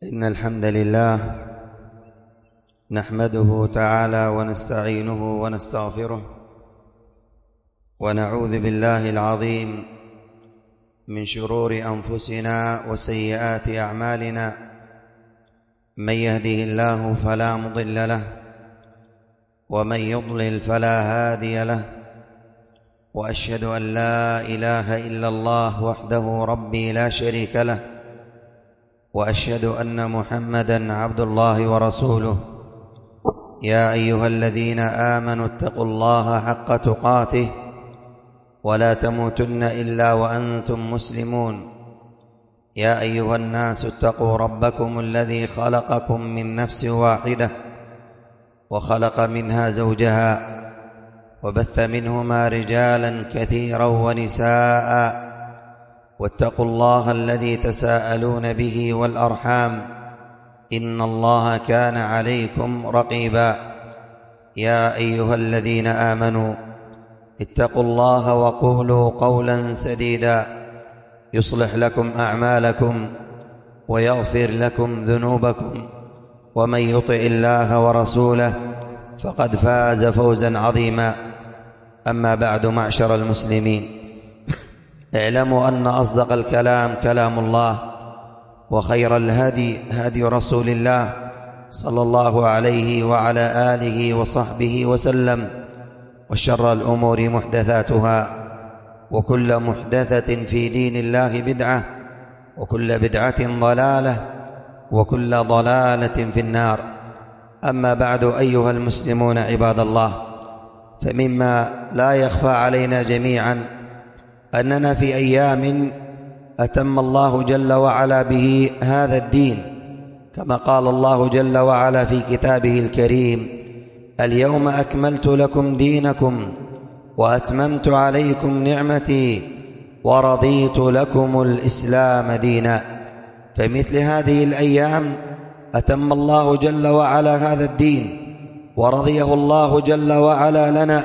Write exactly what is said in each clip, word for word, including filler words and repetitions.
إن الحمد لله نحمده تعالى ونستعينه ونستغفره ونعوذ بالله العظيم من شرور أنفسنا وسيئات أعمالنا. من يهده الله فلا مضل له ومن يضلل فلا هادي له، وأشهد أن لا إله إلا الله وحده ربي لا شريك له، وأشهد أن محمدًا عبد الله ورسوله. يا أيها الذين آمنوا اتقوا الله حق تقاته ولا تموتن إلا وأنتم مسلمون. يا أيها الناس اتقوا ربكم الذي خلقكم من نفس واحدة وخلق منها زوجها وبث منهما رجالا كثيرا ونساء، واتقوا الله الذي تساءلون به والأرحام إن الله كان عليكم رقيبا. يا أيها الذين آمنوا اتقوا الله وقولوا قولا سديدا يصلح لكم أعمالكم ويغفر لكم ذنوبكم، ومن يطع الله ورسوله فقد فاز فوزا عظيما. أما بعد، معشر المسلمين، اعلموا أن أصدق الكلام كلام الله، وخير الهدي هدي رسول الله صلى الله عليه وعلى آله وصحبه وسلم، وشر الأمور محدثاتها، وكل محدثة في دين الله بدعة، وكل بدعة ضلالة، وكل ضلالة في النار. أما بعد، أيها المسلمون عباد الله، فمما لا يخفى علينا جميعا أننا في أيام أتم الله جل وعلا به هذا الدين، كما قال الله جل وعلا في كتابه الكريم: اليوم أكملت لكم دينكم وأتممت عليكم نعمتي ورضيت لكم الإسلام دينا. فمثل هذه الأيام أتم الله جل وعلا هذا الدين ورضيه الله جل وعلا لنا،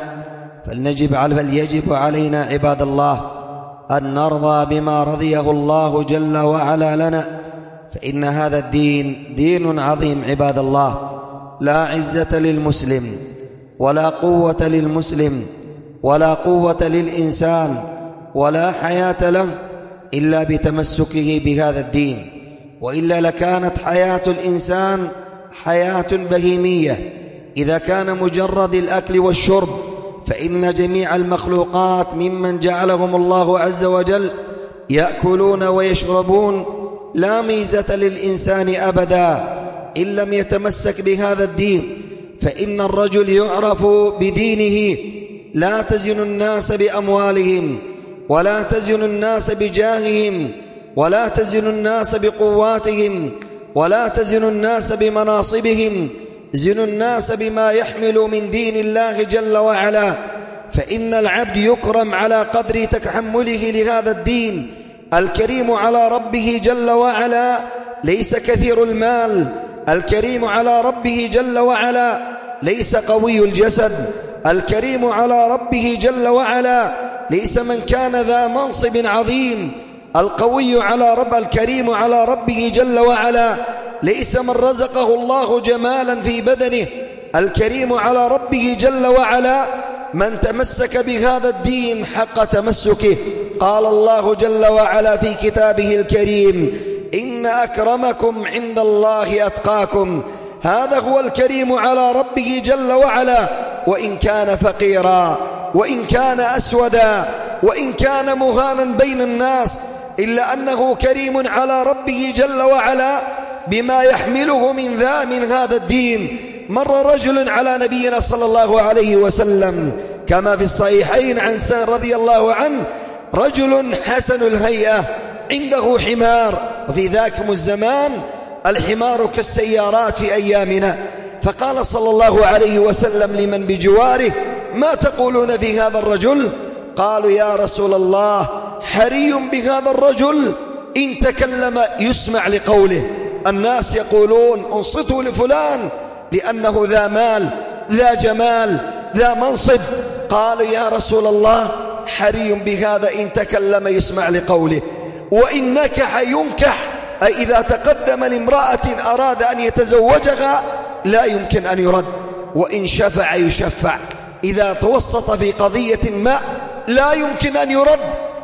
فلنجب فليجب علينا عباد الله أن نرضى بما رضيه الله جل وعلا لنا، فإن هذا الدين دين عظيم عباد الله. لا عزة للمسلم ولا قوة للمسلم ولا قوة للإنسان ولا حياة له إلا بتمسكه بهذا الدين، وإلا لكانت حياة الإنسان حياة بهيمية. إذا كان مجرد الأكل والشرب، فإن جميع المخلوقات ممن جعلهم الله عز وجل يأكلون ويشربون، لا ميزة للإنسان أبدا إن لم يتمسك بهذا الدين. فإن الرجل يعرف بدينه، لا تزن الناس بأموالهم، ولا تزن الناس بجاههم، ولا تزن الناس بقواتهم، ولا تزن الناس بمناصبهم، زنوا الناس بما يحمل من دين الله جل وعلا. فإن العبد يكرم على قدر تحمله لهذا الدين. الكريم على ربه جل وعلا ليس كثير المال، الكريم على ربه جل وعلا ليس قوي الجسد، الكريم على ربه جل وعلا ليس من كان ذا منصب عظيم. القوي على رب الكريم على ربه جل وعلا ليس من رزقه الله جمالا في بدنه، الكريم على ربه جل وعلا من تمسك بهذا الدين حق تمسكه. قال الله جل وعلا في كتابه الكريم: إن أكرمكم عند الله أتقاكم. هذا هو الكريم على ربه جل وعلا، وإن كان فقيرا، وإن كان أسودا، وإن كان مهانا بين الناس، إلا أنه كريم على ربه جل وعلا بما يحمله من ذا من هذا الدين. مر رجل على نبينا صلى الله عليه وسلم كما في الصحيحين عن سعد رضي الله عنه، رجل حسن الهيئة عنده حمار، وفي ذاكم الزمان الحمار كالسيارات في أيامنا. فقال صلى الله عليه وسلم لمن بجواره: ما تقولون في هذا الرجل؟ قالوا: يا رسول الله، حري بهذا الرجل إن تكلم يسمع لقوله. الناس يقولون: انصتوا لفلان لأنه ذا مال، ذا جمال، ذا منصب. قالوا: يا رسول الله، حري بهذا إن تكلم يسمع لقوله، وإن نكح ينكح أي إذا تقدم لامرأة أراد أن يتزوجها لا يمكن أن يرد، وإن شفع يشفع. إذا توسط في قضية ما لا يمكن أن يرد،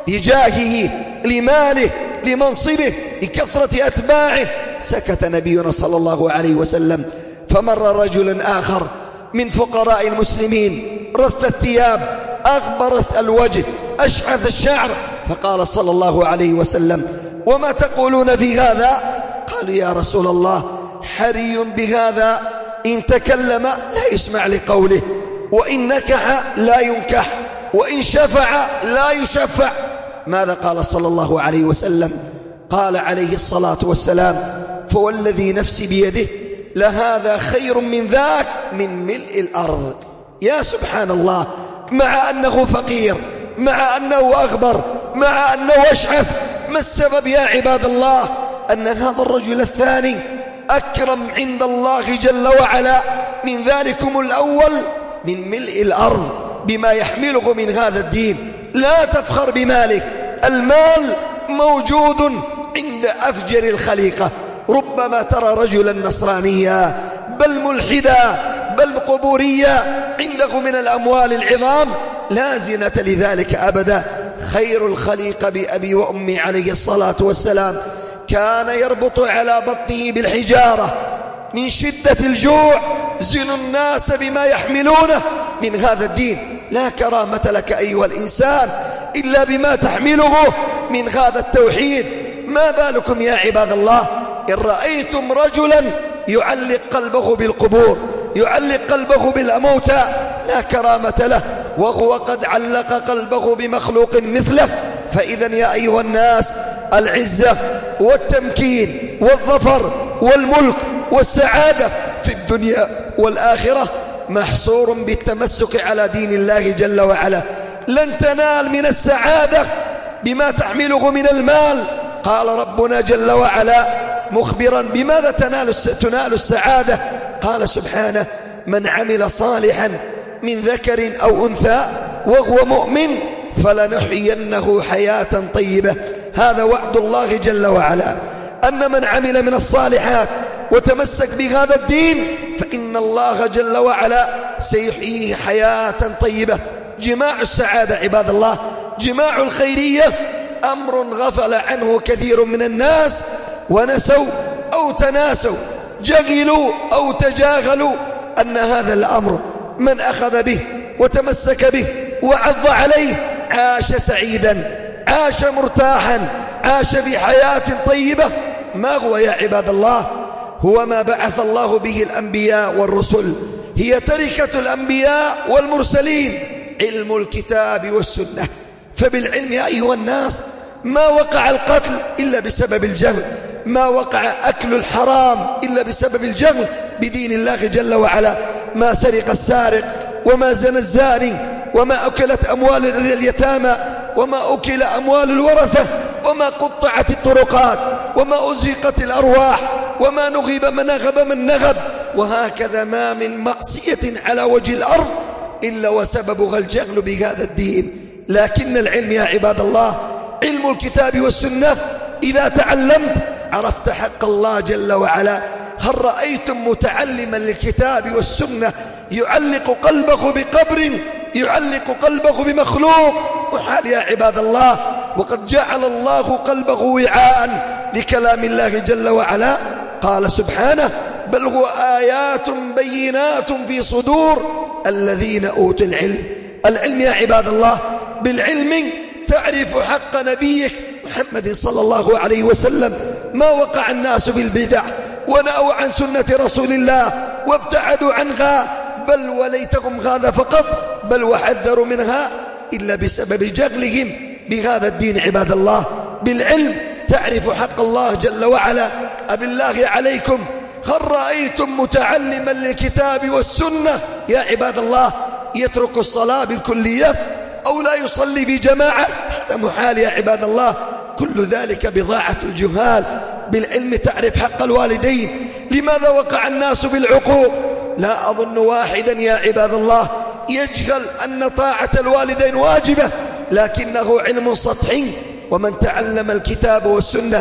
لجاهه، لماله، لمنصبه، لكثرة أتباعه. سكت نبينا صلى الله عليه وسلم. فمر رجل آخر من فقراء المسلمين رث الثياب، أغبرت الوجه، أشعث الشعر، فقال صلى الله عليه وسلم: وما تقولون في هذا؟ قالوا: يا رسول الله، حري بهذا إن تكلم لا يسمع لقوله، وإن نكح لا ينكح، وإن شفع لا يشفع. ماذا قال صلى الله عليه وسلم؟ قال عليه الصلاة والسلام: فوالذي نفسي بيده لهذا خير من ذاك من ملء الأرض. يا سبحان الله، مع أنه فقير، مع أنه أغبر، مع أنه أشعث، ما السبب يا عباد الله؟ أن هذا الرجل الثاني أكرم عند الله جل وعلا من ذلكم الأول من ملء الأرض بما يحمله من هذا الدين. لا تفخر بمالك، المال موجود عند أفجر الخليقة. ربما ترى رجلا نصرانيا بل ملحدا بل قبوريا عنده من الأموال العظام، لا زينة لذلك أبدا. خير الخليقة بأبي وأمي عليه الصلاة والسلام كان يربط على بطنه بالحجارة من شدة الجوع. زنوا الناس بما يحملونه من هذا الدين. لا كرامة لك أيها الإنسان إلا بما تحمله من هذا التوحيد. ما بالكم يا عباد الله إن رأيتم رجلا يعلق قلبه بالقبور، يعلق قلبه بالموتى، لا كرامة له، وهو قد علق قلبه بمخلوق مثله. فإذا يا أيها الناس، العزة والتمكين والظفر والملك والسعادة في الدنيا والآخرة محصور بالتمسك على دين الله جل وعلا. لن تنال من السعادة بما تحمله من المال. قال ربنا جل وعلا مخبرا بماذا تنال تنال السعادة، قال سبحانه: من عمل صالحا من ذكر أو أنثى وهو مؤمن فلنحيينه حياة طيبة. هذا وعد الله جل وعلا، أن من عمل من الصالحات وتمسك بهذا الدين فإن الله جل وعلا سيحييه حياة طيبة. جماع السعادة عباد الله، جماع الخيرية، أمر غفل عنه كثير من الناس ونسوا أو تناسوا، جغلوا أو تجاهلوا أن هذا الأمر من أخذ به وتمسك به وعض عليه عاش سعيدا، عاش مرتاحا، عاش في حياة طيبة. ما هو يا عباد الله؟ هو ما بعث الله به الأنبياء والرسل، هي تركة الأنبياء والمرسلين، علم الكتاب والسنة. فبالعلم يا أيها الناس ما وقع القتل إلا بسبب الجهل، ما وقع أكل الحرام إلا بسبب الجهل بدين الله جل وعلا، ما سرق السارق، وما زنى الزاني، وما أكلت أموال اليتامى، وما أكل أموال الورثة، وما قطعت الطرقات، وما أزهقت الأرواح، وما نغب من نغب من نغب. وهكذا ما من معصية على وجه الأرض إلا وسببها الجهل بهذا الدين. لكن العلم يا عباد الله، علم الكتاب والسنة، إذا تعلمت عرفت حق الله جل وعلا. هل رأيتم متعلما للكتاب والسنة يعلق قلبه بقبر، يعلق قلبه بمخلوق؟ محال يا عباد الله. وقد جعل الله قلبه وعاء لكلام الله جل وعلا. قال سبحانه: بل هو آيات بينات في صدور الذين أوتوا العلم. العلم يا عباد الله، بالعلم تعرف حق نبيك محمد صلى الله عليه وسلم. ما وقع الناس في البدع ونأوا عن سنة رسول الله وابتعدوا عنها، بل وليتهم هذا فقط، بل وحذروا منها إلا بسبب جهلهم بهذا الدين. عباد الله، بالعلم تعرف حق الله جل وعلا. أبالله عليكم، هل رأيتم متعلما للكتاب والسنة يا عباد الله يترك الصلاة بالكلية أو لا يصلي في جماعة؟ هذا محال يا عباد الله. كل ذلك بضاعة الجهال. بالعلم تعرف حق الوالدين. لماذا وقع الناس في العقوق؟ لا أظن واحدا يا عباد الله يجهل أن طاعة الوالدين واجبة، لكنه علم سطحي. ومن تعلم الكتاب والسنة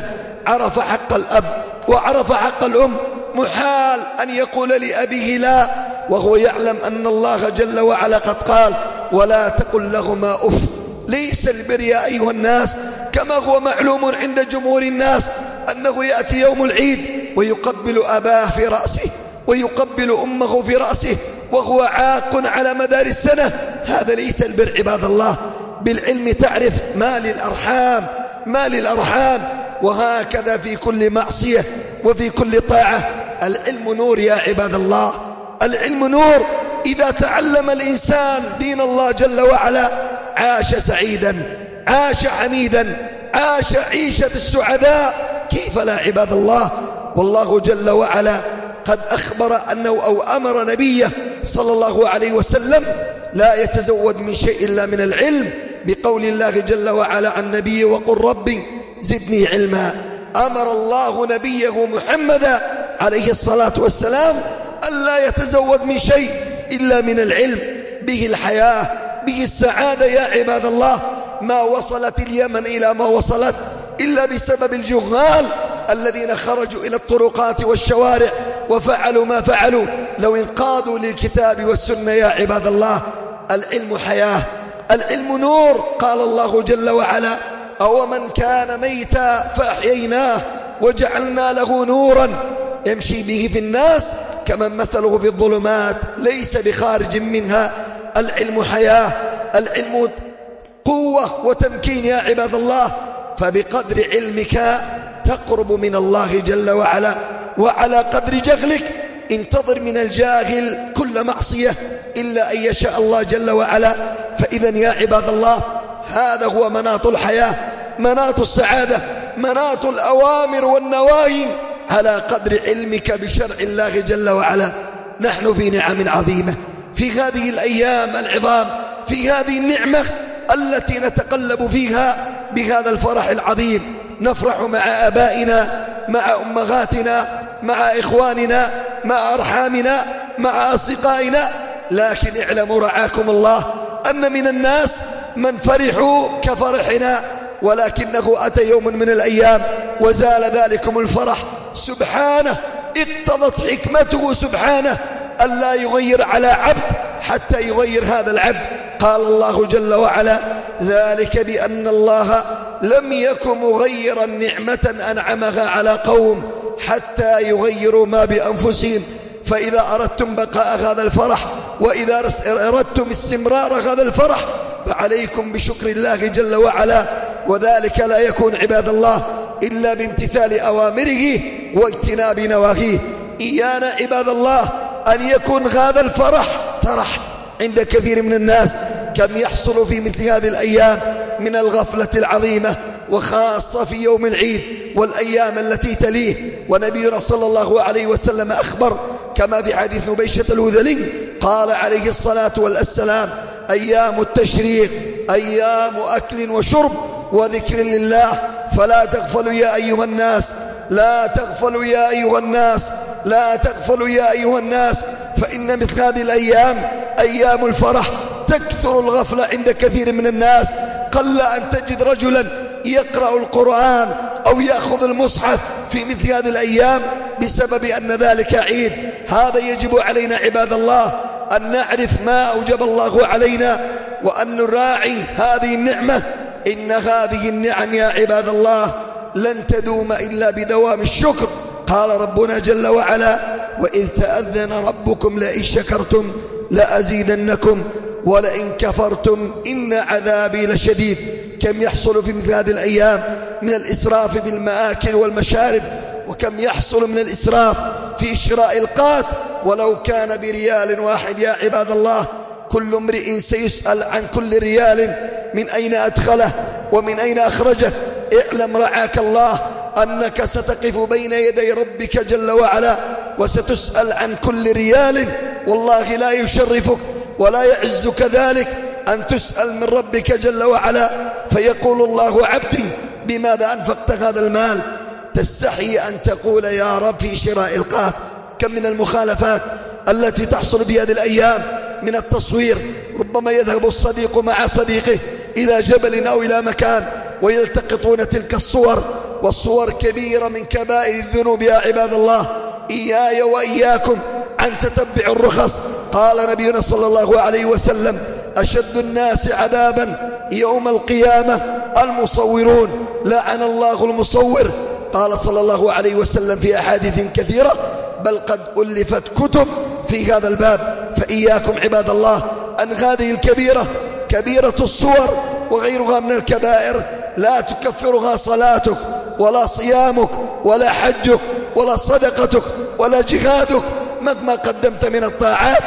عرف حق الأب وعرف حق الأم محال أن يقول لأبيه لا وهو يعلم أن الله جل وعلا قد قال ولا تقل لهما أف. ليس البر يا أيها الناس كما هو معلوم عند جمهور الناس أنه يأتي يوم العيد ويقبل أباه في رأسه ويقبل أمه في رأسه وهو عاق على مدار السنة. هذا ليس البر عباد الله. بالعلم تعرف ما للأرحام ما للأرحام. وهكذا في كل معصية وفي كل طاعة. العلم نور يا عباد الله، العلم نور. إذا تعلم الإنسان دين الله جل وعلا عاش سعيدا، عاش حميدا، عاش عيشة السعداء. كيف لا عباد الله؟ والله جل وعلا قد أخبر أنه أو أمر نبيه صلى الله عليه وسلم لا يتزود من شيء إلا من العلم، بقول الله جل وعلا عن نبيه وقل ربي زدني علما. أمر الله نبيه محمدا عليه الصلاة والسلام ألا يتزود من شيء إلا من العلم. به الحياة، به السعادة يا عباد الله. ما وصلت اليمن إلى ما وصلت إلا بسبب الجهال الذين خرجوا إلى الطرقات والشوارع وفعلوا ما فعلوا. لو انقادوا للكتاب والسنة يا عباد الله. العلم حياة، العلم نور. قال الله جل وعلا أو من كان ميتا فأحييناه وجعلنا له نورا يمشي به في الناس كمن مثله في الظلمات ليس بخارج منها. العلم حياة، العلم قوة وتمكين يا عباد الله. فبقدر علمك تقرب من الله جل وعلا، وعلى قدر جهلك انتظر من الجاهل كل معصية إلا أن يشاء الله جل وعلا. فإذا يا عباد الله هذا هو مناط الحياة، مناط السعادة، مناط الأوامر والنواهي على قدر علمك بشرع الله جل وعلا. نحن في نعم عظيمة في هذه الأيام العظام، في هذه النعمة التي نتقلب فيها بهذا الفرح العظيم. نفرح مع آبائنا، مع أمهاتنا، مع إخواننا، مع أرحامنا، مع أصدقائنا. لكن اعلموا رعاكم الله أن من الناس من فرحوا كفرحنا، ولكنه أتى يوم من الأيام وزال ذلكم الفرح. سبحانه اقتضت حكمته سبحانه ألا يغير على عبد حتى يغير هذا العبد. قال الله جل وعلا ذلك بأن الله لم يكن مغيرا نعمة أنعمها على قوم حتى يغيروا ما بأنفسهم. فإذا أردتم بقاء هذا الفرح وإذا أردتم استمرار هذا الفرح فعليكم بشكر الله جل وعلا. وذلك لا يكون عباد الله إلا بامتثال أوامره واجتناب نواهيه. إيانا عباد الله أن يكون هذا الفرح ترح عند كثير من الناس، كم يحصل في مثل هذه الأيام من الغفلة العظيمة، وخاصة في يوم العيد والأيام التي تليه. ونبينا صلى الله عليه وسلم أخبر كما في حديث نبيشة الهذلي قال عليه الصلاة والسلام أيام التشريق أيام أكل وشرب وذكر لله فلا تغفلوا يا أيها الناس، لا تغفلوا يا أيها الناس، لا تغفلوا يا أيها الناس. فإن مثل هذه الأيام أيام الفرح تكثر الغفلة عند كثير من الناس. قل أن تجد رجلا يقرأ القرآن أو يأخذ المصحف في مثل هذه الأيام بسبب أن ذلك عيد. هذا يجب علينا عباد الله أن نعرف ما أوجب الله علينا وأن نراعي هذه النعمة. إن هذه النعم يا عباد الله لن تدوم إلا بدوام الشكر. قال ربنا جل وعلا وإذ تأذن ربكم لئن شكرتم لأزيدنكم ولئن كفرتم إن عذابي لشديد. كم يحصل في مثل هذه الأيام من الإسراف في المآكل والمشارب، وكم يحصل من الإسراف في شراء القات ولو كان بريال واحد يا عباد الله. كل امرئ سيسأل عن كل ريال من أين أدخله ومن أين أخرجه. اعلم رعاك الله أنك ستقف بين يدي ربك جل وعلا وستسأل عن كل ريال. والله لا يشرفك ولا يعزك ذلك أن تسأل من ربك جل وعلا فيقول الله عبدي بماذا أنفقت هذا المال؟ تستحي أن تقول يا رب في شراء القات. كم من المخالفات التي تحصل في هذه الأيام من التصوير. ربما يذهب الصديق مع صديقه إلى جبل أو إلى مكان ويلتقطون تلك الصور والصور كبيرة من كبائر الذنوب يا عباد الله. إياي وإياكم عن تتبع الرخص. قال نبينا صلى الله عليه وسلم: أشد الناس عذابا يوم القيامة المصورون، لعن الله المصور. قال صلى الله عليه وسلم في أحاديث كثيرة: بل قد ألفت كتب في هذا الباب. فإياكم عباد الله أن هذه الكبيرة، كبيرة الصور وغيرها من الكبائر، لا تكفرها صلاتك ولا صيامك ولا حجك ولا صدقتك ولا جهادك مهما قدمت من الطاعات.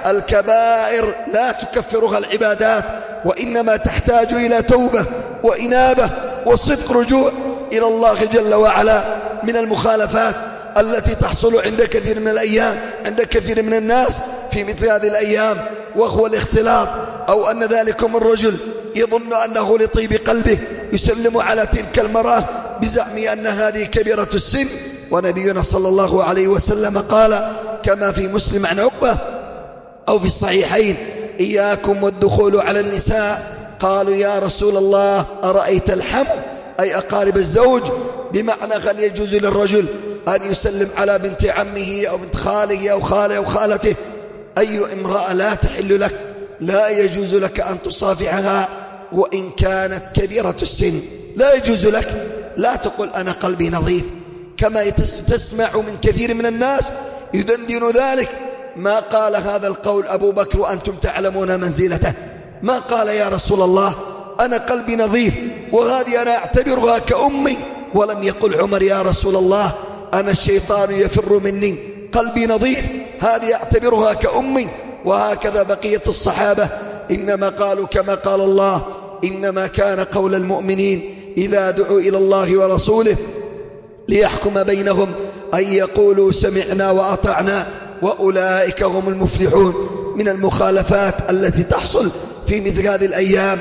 الكبائر لا تكفرها العبادات، وإنما تحتاج إلى توبة وإنابة وصدق رجوع إلى الله جل وعلا من المخالفات التي تحصل عند كثير من الأيام عند كثير من الناس في مثل هذه الأيام، وهو الاختلاط، أو أن ذلكم الرجل يظن أنه لطيب قلبه يسلم على تلك المرأة بزعم أن هذه كبيرة السن. ونبينا صلى الله عليه وسلم قال كما في مسلم عن عقبة أو في الصحيحين: إياكم والدخول على النساء. قالوا يا رسول الله أرأيت الحم، أي أقارب الزوج، بمعنى هل يجوز للرجل أن يسلم على بنت عمه أو بنت خاله أو خاله أو خالته؟ أي امرأة لا تحل لك، لا يجوز لك أن تصافحها وإن كانت كبيرة السن، لا يجوز لك. لا تقل أنا قلبي نظيف، كما تسمع من كثير من الناس يدندن ذلك. ما قال هذا القول أبو بكر وأنتم تعلمون منزلته، ما قال يا رسول الله أنا قلبي نظيف وهذه أنا أعتبرها كأمي، ولم يقل عمر يا رسول الله أنا الشيطان يفر مني، قلبي نظيف، هذه أعتبرها كأمي. وهكذا بقية الصحابة إنما قالوا كما قال الله: إنما كان قول المؤمنين إذا دعوا إلى الله ورسوله ليحكم بينهم أن يقولوا سمعنا وأطعنا وأولئك هم المفلحون. من المخالفات التي تحصل في مثل هذه الأيام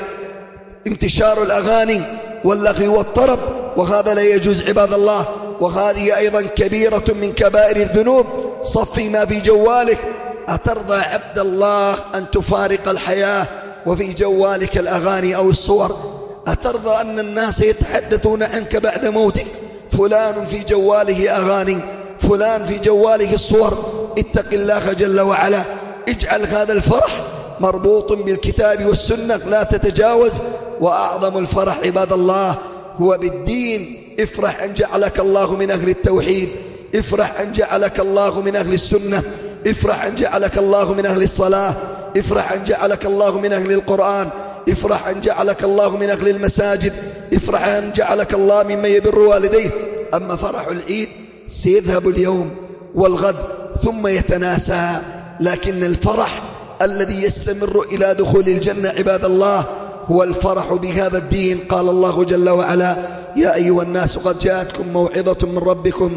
انتشار الأغاني واللغو والطرب، وهذا لا يجوز عباد الله. وهذه أيضا كبيرة من كبائر الذنوب. صفي ما في جوالك. أترضى عبد الله أن تفارق الحياة وفي جوالك الأغاني أو الصور؟ أترضى أن الناس يتحدثون عنك بعد موتك؟ فلان في جواله أغاني، فلان في جواله الصور. اتق الله جل وعلا. اجعل هذا الفرح مربوط بالكتاب والسنة، لا تتجاوز. وأعظم الفرح عباد الله هو بالدين. افرح أن جعلك الله من أهل التوحيد، افرح أن جعلك الله من أهل السنة، افرح أن جعلك الله من أهل الصلاة، افرح أن جعلك الله من أهل القرآن، افرح أن جعلك الله من أهل المساجد، افرح أن جعلك الله ممن يبر والديه. أما فرح العيد سيذهب اليوم والغد ثم يتناسى، لكن الفرح الذي يستمر إلى دخول الجنة عباد الله هو الفرح بهذا الدين. قال الله جل وعلا: يا أيها الناس قد جاءتكم موعظة من ربكم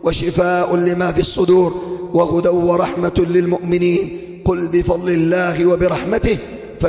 وشفاء لما في الصدور وهدى ورحمة للمؤمنين قل بفضل الله وبرحمته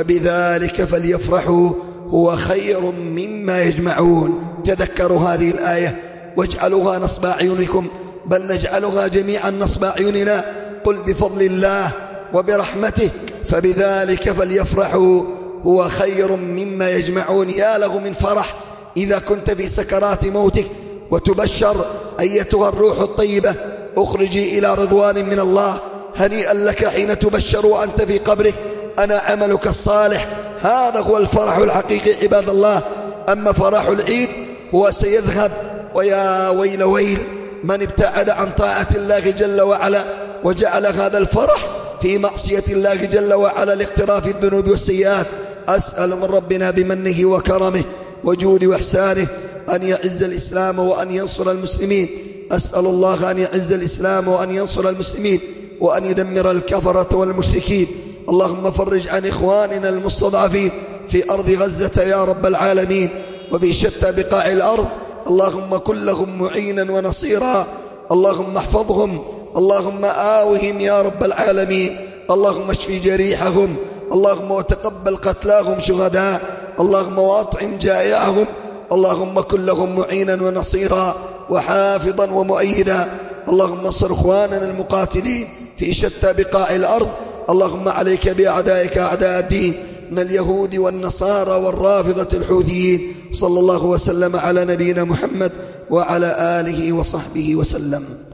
فبذلك فليفرحوا هو خير مما يجمعون. تذكروا هذه الآية واجعلوها نصب أعينكم، بل نجعلها جميعا نصب أعيننا. قل بفضل الله وبرحمته فبذلك فليفرحوا هو خير مما يجمعون. يا له من فرح إذا كنت في سكرات موتك وتبشر أيتها الروح الطيبة أخرجي إلى رضوان من الله. هنيئا لك حين تبشر وأنت في قبرك أنا عملك الصالح. هذا هو الفرح الحقيقي عباد الله. أما فرح العيد هو سيذهب، ويا ويل ويل من ابتعد عن طاعة الله جل وعلا وجعل هذا الفرح في معصية الله جل وعلا لاقتراف الذنوب والسيئات. أسأل من ربنا بمنه وكرمه وجود وإحسانه أن يعز الإسلام وأن ينصر المسلمين. أسأل الله أن يعز الإسلام وأن ينصر المسلمين وأن يدمر الكفرة والمشركين. اللهم فرج عن إخواننا المستضعفين في أرض غزة يا رب العالمين وفي شتى بقاع الأرض. اللهم كن لهم معينا ونصيرا، اللهم احفظهم، اللهم آوهم يا رب العالمين، اللهم اشف جريحهم، اللهم وتقبل قتلاهم شهداء، اللهم واطعم جائعهم، اللهم كن لهم معينا ونصيرا وحافظا ومؤيدا. اللهم انصر اخواننا المقاتلين في شتى بقاع الأرض. اللهم عليك بأعدائك أعداء الدين من اليهود والنصارى والرافضة الحوثيين. صلى الله وسلم على نبينا محمد وعلى آله وصحبه وسلم.